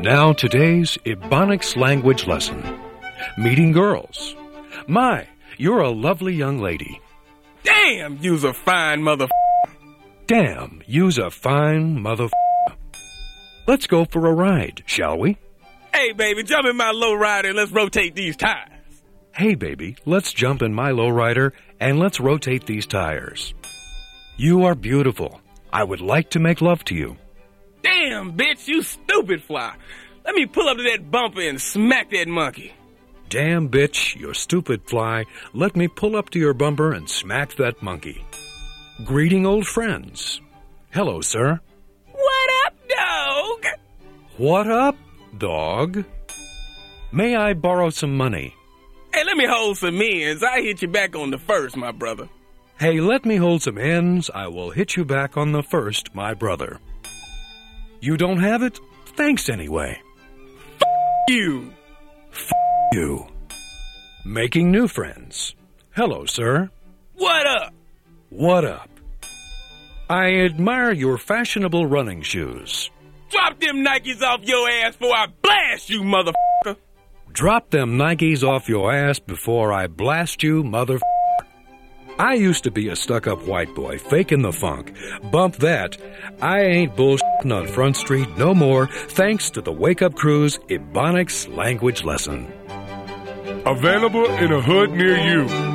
now today's Ebonics language lesson. Meeting girls. My, you're a lovely young lady. Damn, you's a fine mother. Damn, you's a fine mother. Let's go for a ride, shall we? Hey, baby, jump in my lowrider and let's rotate these tires. Hey, baby, let's jump in my lowrider and let's rotate these tires. You are beautiful. I would like to make love to you. Damn, bitch, you stupid fly. Let me pull up to that bumper and smack that monkey. Damn, bitch, you stupid fly. Let me pull up to your bumper and smack that monkey. Greeting old friends. Hello, sir. What up, dog? What up, dog? May I borrow some money? Hey, let me hold some ends. I hit you back on the first, my brother. Hey, let me hold some ends. I will hit you back on the first, my brother. You don't have it? Thanks anyway. You. You. Making new friends. Hello, sir. What up? What up? I admire your fashionable running shoes. Drop them Nikes off your ass before I blast you, motherfucker. Drop them Nikes off your ass before I blast you, motherfucker. I used to be a stuck-up white boy, faking the funk. Bump that. I ain't bullshitting on Front Street no more, thanks to the Wake Up Crew's Ebonics language lesson. Available in a hood near you.